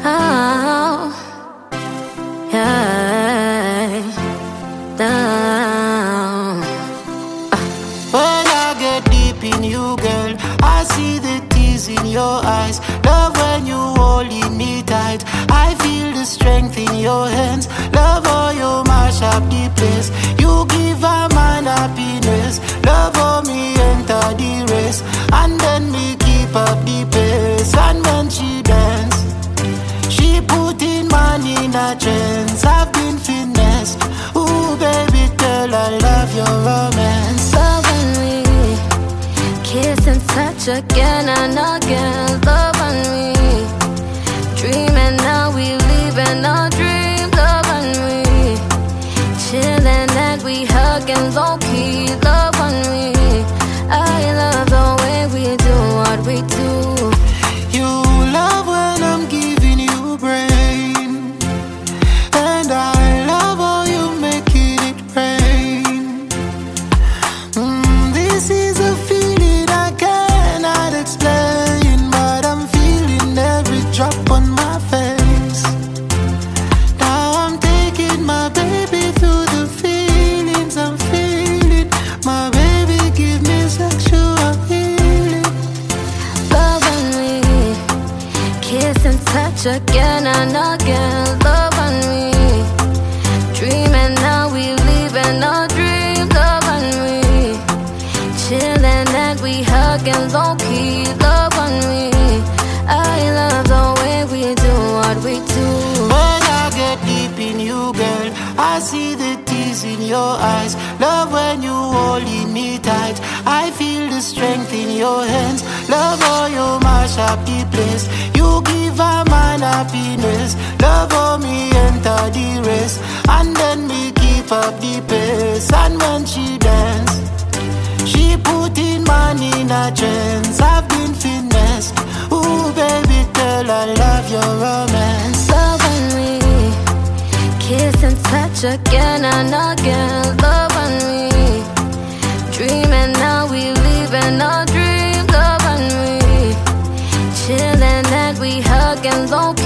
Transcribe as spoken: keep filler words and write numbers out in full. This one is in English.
Oh, yeah, down. When I get deep in you, girl, I see the tears in your eyes. Love when you holding me tight. I feel the strength in your hands. Love how you mash up the place. You give a man happiness. Love how me enter the race, and then me keep up the pace. And when she dance, she put in man in a trance. I've been finessed. Ooh, baby girl, I love your romance. Love when we kiss and touch again and again. Love when we dream and now we live in our dreams. Love when we chillin' and we hug and low key. Love when we, I love the way we do what we do. You love when I'm giving you brain, and I love how you making it rain. Mm, this is a feeling I cannot explain, but I'm feeling every drop on my face. Now I'm taking my baby through the feelings I'm feeling. My baby give me sexual healing. Love when we kiss and touch again and again. Love when we dream and now we live in our dreams. Love when we chillin' and we hug and low key. Love when we, I love the way we do what we do. When I get deep in you, girl, I see the tears in your eyes. Love when you holding me tight. I feel the strength in your hands. Love how you mash up the place. You give a man happiness. Love how me enter the race, and then me keep up the pace. And when she dance, she put in man in a trance. I've been finessed. Ooh, baby girl, I love your romance. Love when we kiss and touch again and again. Love when we dream and now we live in our dreams. Love when we chillin' and we hug and low